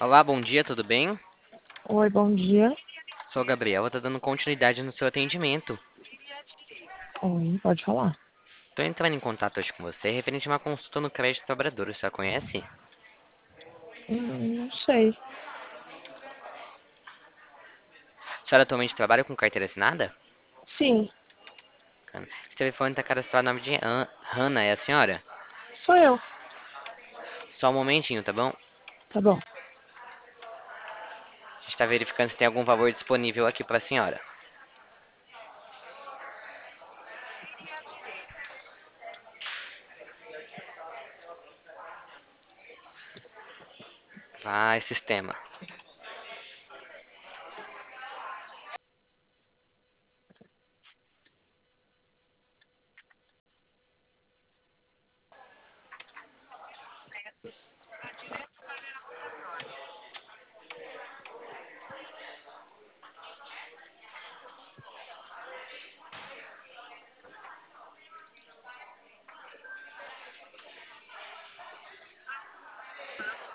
Olá, bom dia, tudo bem? Oi, bom dia. Sou a Gabriela, tô dando continuidade no seu atendimento. Oi, pode falar. Tô entrando em contato hoje com você referente a uma consulta no crédito Abradouro, você a conhece? Não sei. A senhora atualmente trabalha com carteira assinada? Sim, Bacana. Esse telefone tá cadastrado o nome de Hannah, é a senhora? sou eu. Só um momentinho, tá bom? Tá bom. A gente tá verificando se tem algum valor disponível aqui pra senhora. Vai, sistema.